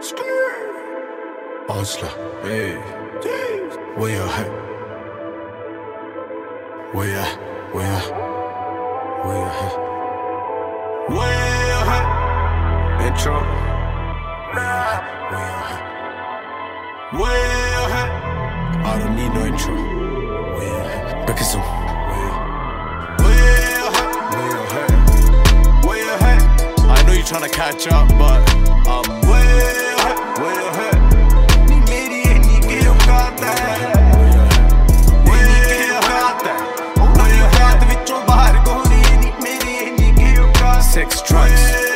Oslo, hey, where you at? Where you at? Where you at? Where you at? Where you at? Intro. Where you at? Where you at? Where you at? I don't need no intro. Where you at? Back some. Where you at? Where you at? Where you at? I know you're trying to catch up, but where you at? Where you at? Six tracks.